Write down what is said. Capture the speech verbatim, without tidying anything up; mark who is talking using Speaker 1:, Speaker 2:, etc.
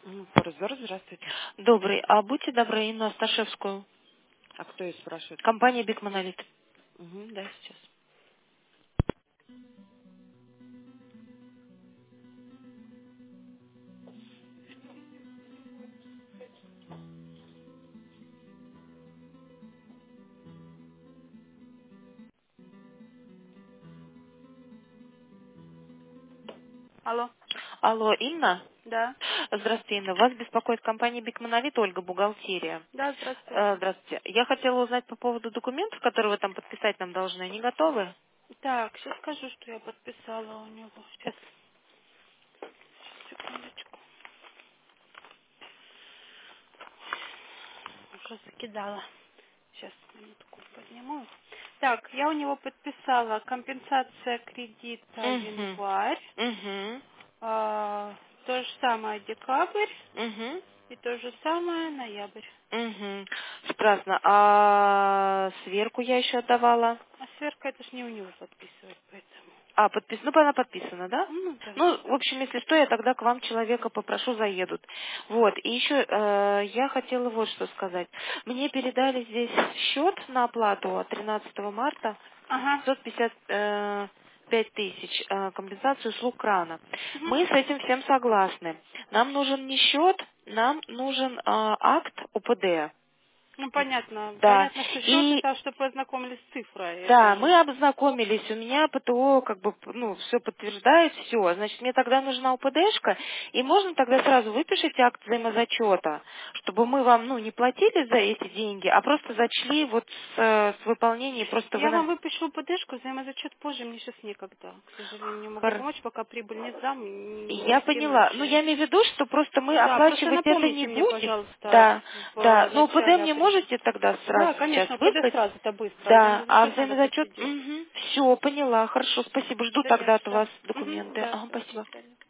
Speaker 1: М, Форзор, здравствуйте.
Speaker 2: Добрый. А будьте добры, Инну Асташевскую.
Speaker 1: А кто ее спрашивает?
Speaker 2: Компания Биг Монолит.
Speaker 1: Угу, да, сейчас. Алло,
Speaker 2: Алло, Инна?
Speaker 1: да,
Speaker 2: Здравствуйте, Инна. Вас беспокоит компания Биг Монолит, Ольга, бухгалтерия.
Speaker 1: да, здравствуйте.
Speaker 2: Э, Здравствуйте. Я хотела узнать по поводу документов, которые вы там подписать нам должны. Они готовы?
Speaker 1: Так, сейчас скажу, что я подписала у него. Сейчас, секундочку. Уже закидала. Сейчас, минутку, подниму их. Так, я у него подписала компенсация кредита
Speaker 2: Угу.
Speaker 1: январь,
Speaker 2: Угу.
Speaker 1: а, то же самое декабрь
Speaker 2: Угу.
Speaker 1: и то же самое ноябрь.
Speaker 2: Угу. Прекрасно. А сверку я еще отдавала?
Speaker 1: А сверка это ж не у него подписывать, поэтому.
Speaker 2: А, подпис... ну, она подписана, да?
Speaker 1: Ну да.
Speaker 2: Ну, в общем, если что, я тогда к вам человека попрошу, заедут. Вот, и еще э, я хотела вот что сказать. Мне передали здесь счет на оплату от тринадцатого марта,
Speaker 1: Ага.
Speaker 2: пятьсот пятьдесят э, пять тысяч, э, компенсацию услуг крана.
Speaker 1: Мгм.
Speaker 2: Мы с этим всем согласны. Нам нужен не счет, нам нужен э, акт УПД.
Speaker 1: Ну, понятно.
Speaker 2: Да.
Speaker 1: Понятно, что счет
Speaker 2: И
Speaker 1: это, чтобы вы ознакомились с цифрой
Speaker 2: да,
Speaker 1: этой.
Speaker 2: мы обзнакомились, у меня ПТО как бы, ну, все подтверждает, все. Значит, мне тогда нужна УПДшка, и можно тогда сразу выпишите акт взаимозачета, чтобы мы вам, ну, не платили за эти деньги, а просто зачли вот с, э, с выполнением, просто вы
Speaker 1: Я
Speaker 2: на...
Speaker 1: вам выпишу ПДшку, взаимозачет позже, мне сейчас некогда. К сожалению, не могу
Speaker 2: Хор-
Speaker 1: помочь, пока прибыль не сдам, не, не
Speaker 2: Я
Speaker 1: скину
Speaker 2: поняла. Ну,
Speaker 1: ничего.
Speaker 2: я имею в виду, что просто мы
Speaker 1: Да, просто
Speaker 2: оплачивать это не
Speaker 1: напомните мне,
Speaker 2: будем.
Speaker 1: пожалуйста,
Speaker 2: Да,
Speaker 1: в
Speaker 2: да. Ну, УПД
Speaker 1: начале
Speaker 2: мне
Speaker 1: апреля.
Speaker 2: можете тогда сразу
Speaker 1: Да,
Speaker 2: сейчас
Speaker 1: конечно, ПД
Speaker 2: выслать?
Speaker 1: сразу-то быстро, а
Speaker 2: Да, а
Speaker 1: взаимозачет надо
Speaker 2: взаимозачет,
Speaker 1: посидеть.
Speaker 2: угу. Все, поняла, хорошо, спасибо, жду
Speaker 1: Да не за
Speaker 2: тогда от
Speaker 1: что.
Speaker 2: вас
Speaker 1: Угу,
Speaker 2: документы.
Speaker 1: да,
Speaker 2: Ага,
Speaker 1: все, до
Speaker 2: спасибо.
Speaker 1: свидания.